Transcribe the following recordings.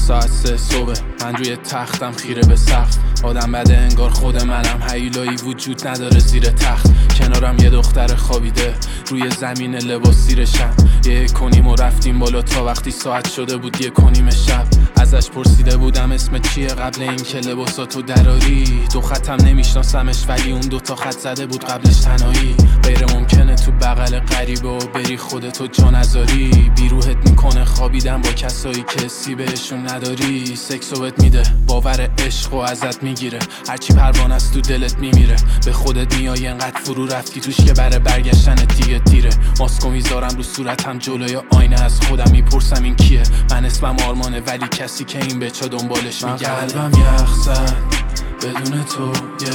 ساعت 3 صبح، من روی تختم خیره به سقف. آدم بده انگار خود منم، هیولایی وجود نداره زیر تخت. کنارم یه دختر خوابیده روی زمین لباس زیرشم. 1:30 و رفتیم بالا تا وقتی ساعت شده بود 1:30 شب. ازش پرسیده بودم اسم چیه قبل اینکه لباساتو دراری. 2 خطم نمیشناسمش ولی اون 2 خط زده بود قبلش تنهایی. غیر ممکنه تو بغل غریبه و بری خودتو جا نذاری. بیروحت میکنه خوابیدن با کسایی که حسی بهشون نداری. سکسو بهت میده باور عشق و ازت میگیره، هرچی پروانه است تو دلت میمیره. به خودت میای انقدر فرو رفتی توش که برای برگشتن دیگه دیره. ماسکو میذارم رو صورتم جلوی آینه، از خودم میپرسم این کیه. من اسمم آرمانه ولی کسی که این بچه دنبالش میگرده. قلبم یخ زد بدون تو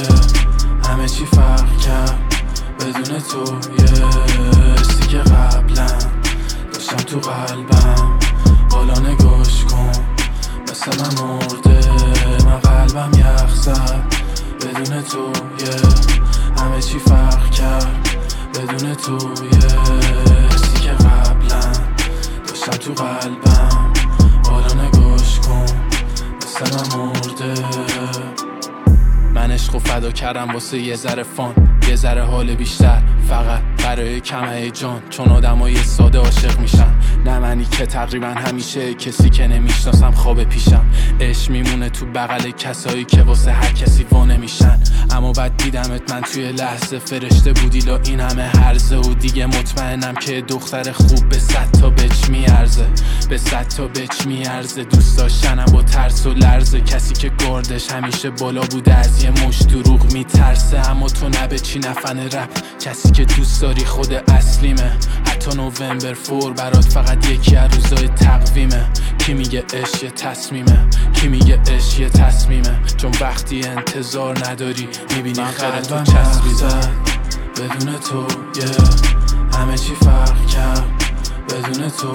همه چی فرق کرد بدون تو حسی که قبلا داشتم تو قلبم حالا نگاش کن مثل من مرده. من قلبم یخ زد بدون تو همه چی فرق کرد بدون تو حسی که قبلا داشتم تو قلبم حالا نگاش کن مثل من مرده. من عشقو فدا کردم واسه یه ذره فان، یه ذره حال بیشتر، فقط برای کم هیجان. چون آدمای ساده عاشق میشن، نه منی که تقریبا همیشه کسی که نمیشناسم خواب پیشم. عشق میمونه تو بغل کسایی که واسه هر کسی وانه میشن. اما بعد دیدمت من توی لحظه فرشته بودی لا این همه هرزه. و دیگه مطمئنم که دختر خوب به 100 تا بچ میارزه، به 100 تا بچ میارزه. دوست داشتنم با ترس و لرزه، کسی که گاردش همیشه بالا بوده از یه مش دروغ میترسه. اما تو نه به چی نفن رپ، کسی که دوست داری خود اصلیمه. حتی نوامبر 4 برات فقط یکی از روزای تقویمه. کی میگه عشق یه تصمیمه، کی میگه عشق یه تصمیمه. چون وقتی انتظار نداری میبینی خیره تو چسبیده. بدون تو همه چی فرق کرد بدون تو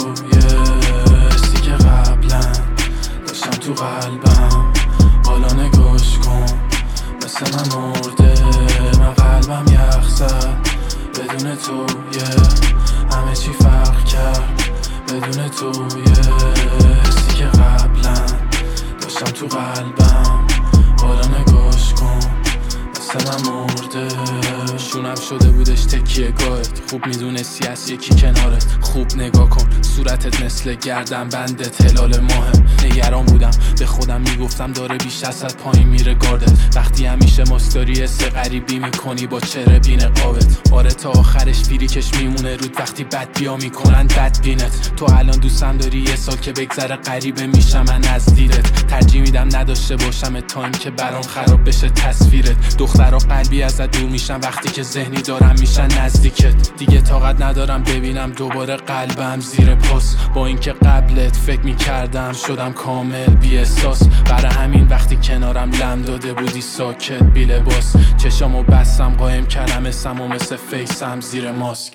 حسی که قبلا داشتم تو قلبم حالا نگاش کن مثل من مرده. من قلبم یخ زد بدون تو همه چی فرق کرد بدون تو حسی که قبلا داشتم تو قلبم حالا نگاش کن مثل من مرده. شونم شده بودش تکیه گاهت، خوب میدونستی از یکی کنارت. خوب نگاه کن صورتت مثل گردن بندت هلال ماهم. نگران بودم به خودم میگفتم داره بیش از پایین میره گاردت. وقتی همیشه ماستاری حس غریبی میکنی با چهره بی نقابت. آره تا آخرش فریکش میمونه رود وقتی بد بیا میکنن بد بینت. تو الان دوستم داری یه سال که بگذره غریبه میشم من از دیرت. ترجیح میدم نداشته باشم تا این که برام خراب بشه تصویرت. دخترها قلبی ازت دور میشن وقتی که ذهنی دارم میشن نزدیکت. دیگه طاقت ندارم ببینم دوباره قلبم زیر پاس. با اینکه قبلت فکر میکردم شدم کامل بی احساس. برای همین وقتی کنارم لم داده بودی ساکت بی لباس. چشامو بستم قایم کردم اسمو مثل فیسم زیر ماسک.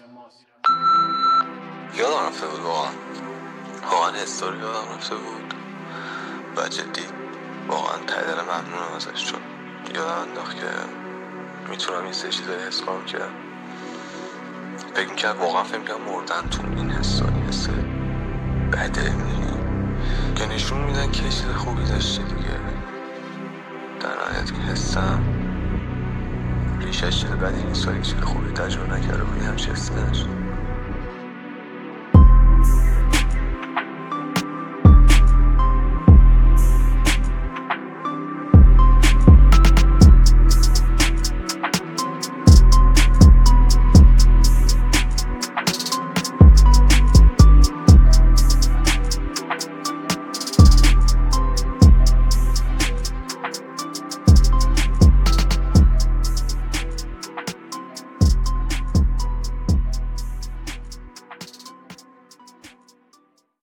یادم رفته بود واقعا استوری یادم رفته بود و جدی واقعا ته دل ممنونم ازش. چون یادم انداخت که میتونم این سه چیزایی حس کنم که فکر میکرد واقعا فکر میکرد مردن تو این حسانی حس بده که نشون میدن که چیز خوبی داشتی دیگه. در نهایت که حسم ریشش چیز بدی نیست ولی چیز خوبی تجربه نکرده بودی همچه حسی نداشت.